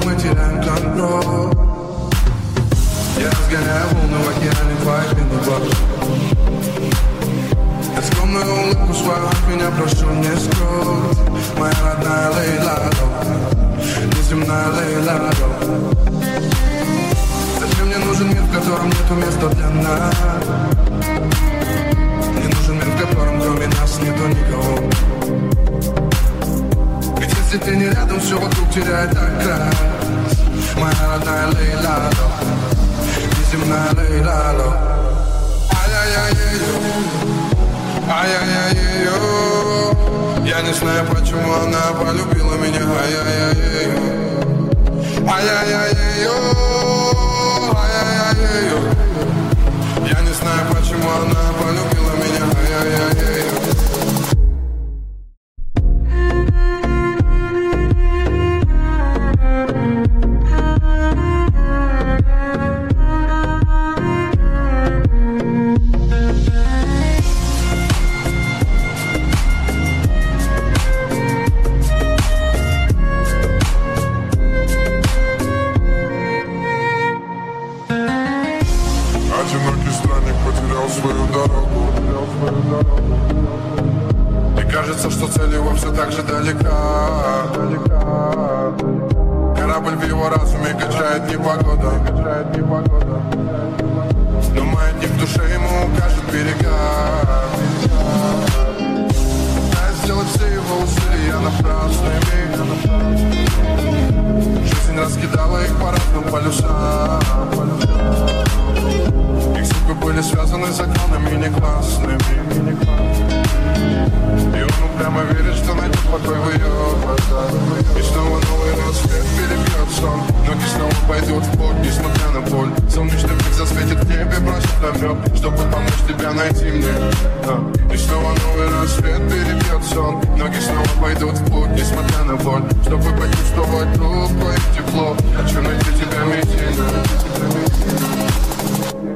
мы теряем контроль. Я разгоняю волны в океане твоих минут. Я скромную улыбку свою от меня прошу не скрыть. Моя родная Лейла-До, неземная Лейла-До. Зачем мне нужен мир, в котором нету места для нас? Мне нужен мир, в котором кроме нас нету никого. Ведь если ты не рядом, все вокруг теряет окрас. Моя родная Лейла-До, неземная Лейла-До. Ай-яй-яй-яй-ё, ай-яй-яй-яй-ё. Я не знаю, почему она полюбила меня. Ай-яй-яй-яй-ё, ай-яй-яй-яй-ё, ай-яй-яй-яй-ё. Я не знаю, почему она полюбила меня. Ай-яй-яй-яй-ё. Одинокий странник потерял свою дорогу. И кажется, что цель его все так же далека. Корабль в его разуме качает непогода. Но маятник в душе ему укажет берега. Пытаясь сделать все его усилия напрасными. Жизнь раскидала их по разным полюсам. Их судьбы были связаны законами негласными. И он упрямо верит, что найдет покой в ее глазах. И снова новый рассвет перебьет сон. Ноги снова пойдут в путь, несмотря на боль. Солнечный блик засветит в небе, бросит намек, чтобы помочь тебя найти мне. И снова новый рассвет перебьет сон. Ноги снова пойдут в путь, несмотря на боль, чтобы почувствовать рукой тепло. Хочу найти тебя, Медина.